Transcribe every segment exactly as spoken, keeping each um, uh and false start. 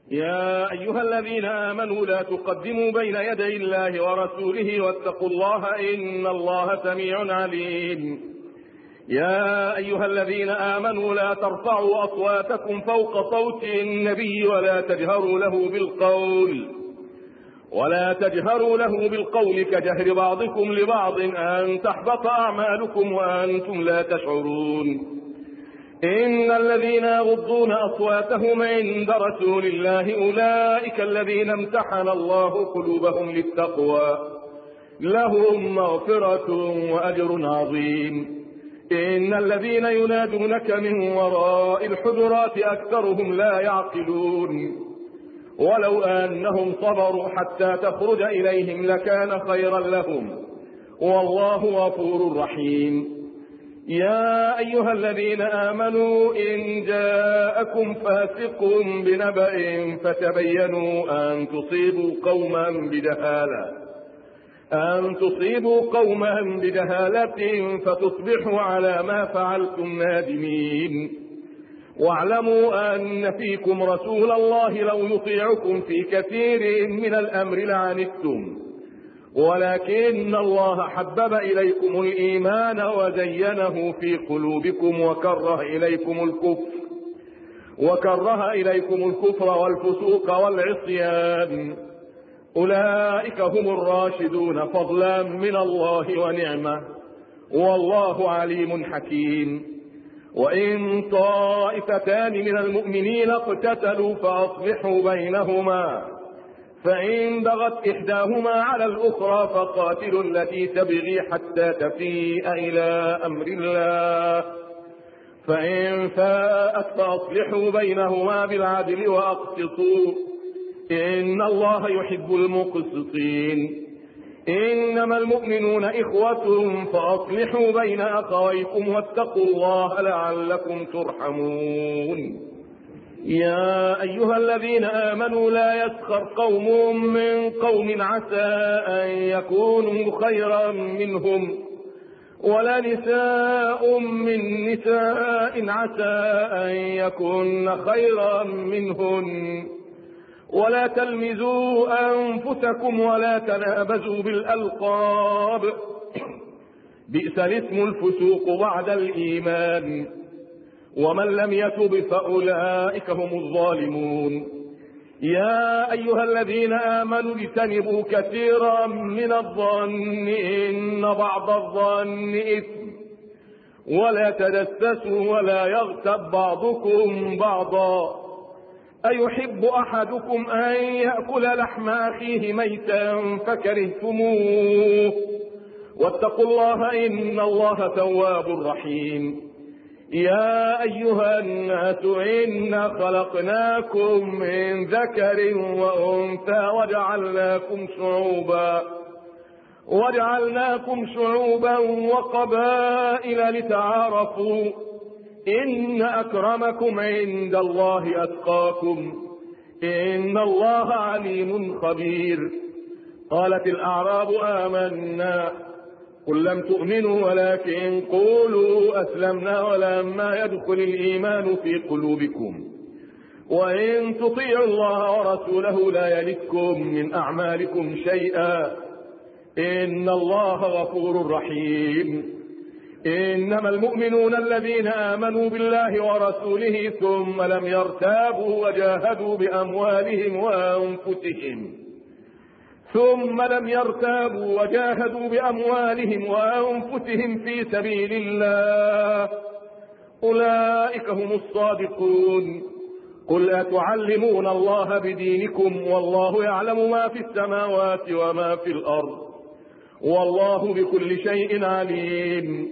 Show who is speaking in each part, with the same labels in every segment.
Speaker 1: يا أيها الذين آمنوا لا تقدموا بين يدي الله ورسوله واتقوا الله إن الله سميع عليم. يا أيها الذين آمنوا لا ترفعوا أصواتكم فوق صوت النبي ولا تجهروا له بالقول ولا تجهروا له بالقول كجهر بعضكم لبعض أن تحبط أعمالكم وأنتم لا تشعرون. إن الذين يغضون أصواتهم عند رسول الله أولئك الذين امتحن الله قلوبهم للتقوى لهم مغفرة وأجر عظيم. إن الذين ينادونك من وراء الحجرات أكثرهم لا يعقلون ولو أنهم صبروا حتى تخرج إليهم لكان خيرا لهم والله غفور رحيم. يا أيها الذين آمنوا إن جاءكم فاسق بنبأ فتبينوا أن تصيبوا قوما بجهالة أن تصيبوا قوما بجهالة فتصبحوا على ما فعلتم نادمين. واعلموا أن فيكم رسول الله لو يطيعكم في كثير من الأمر لعنتم ولكن الله حبب إليكم الإيمان وزينه في قلوبكم وكره إليكم الكفر وكره إليكم الكفر والفسوق والعصيان أولئك هم الراشدون فضلا من الله ونعمة والله عليم حكيم. وإن طائفتان من المؤمنين اقتتلوا فأصلحوا بينهما فإن بغت إحداهما على الأخرى فقاتلوا التي تبغي حتى تفيء إلى أمر الله فإن فاءت فأصلحوا بينهما بالعدل وأقسطوا إن الله يحب المقسطين. إنما المؤمنون إخوة فأصلحوا بين أخويكم واتقوا الله لعلكم ترحمون. يا أيها الذين آمنوا لا يسخر قوم من قوم عسى أن يكونوا خيرا منهم ولا نساء من نساء عسى أن يكون خيرا منهن ولا تلمزوا أنفسكم ولا تنابزوا بالألقاب بئس الاسم الفسوق بعد الإيمان ومن لم يتب فأولئك هم الظالمون. يا أيها الذين آمنوا اجتنبوا كثيرا من الظن إن بعض الظن إثم ولا تجسسوا ولا يغتب بعضكم بعضا أيحب أحدكم أن يأكل لحم أخيه ميتا فكرهتموه واتقوا الله إن الله تواب رحيم. يا أيها الناس إنا خلقناكم من ذكر وأنثى وجعلناكم شعوبا وجعلناكم شعوبا وقبائل لتعارفوا إن أكرمكم عند الله أتقاكم إن الله عليم خبير. قالت الأعراب آمنا قل لم تؤمنوا ولكن قولوا أسلمنا ولما يدخل الإيمان في قلوبكم وإن تطيعوا الله ورسوله لا يلدكم من أعمالكم شيئا إن الله غفور رحيم. إنما المؤمنون الذين آمنوا بالله ورسوله ثم لم يرتابوا وجاهدوا بأموالهم وأنفسهم ثم لم يرتابوا وجاهدوا بأموالهم وأنفسهم في سبيل الله أولئك هم الصادقون. قل أتعلمون الله بدينكم والله يعلم ما في السماوات وما في الأرض والله بكل شيء عليم.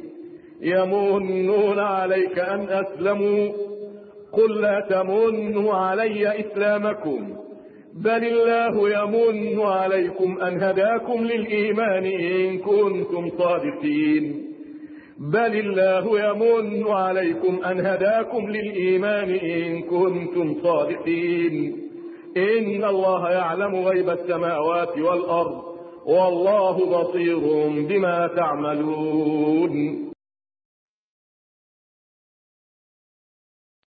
Speaker 1: يمنون عليك أن أسلموا قل لا تمنوا علي إسلامكم بل الله يمن عليكم أن هداكم للإيمان إن كنتم صادقين بل الله يمن عليكم أن هداكم للإيمان إن كنتم صادقين إن الله يعلم غيب السماوات والأرض والله بصير بما تعملون.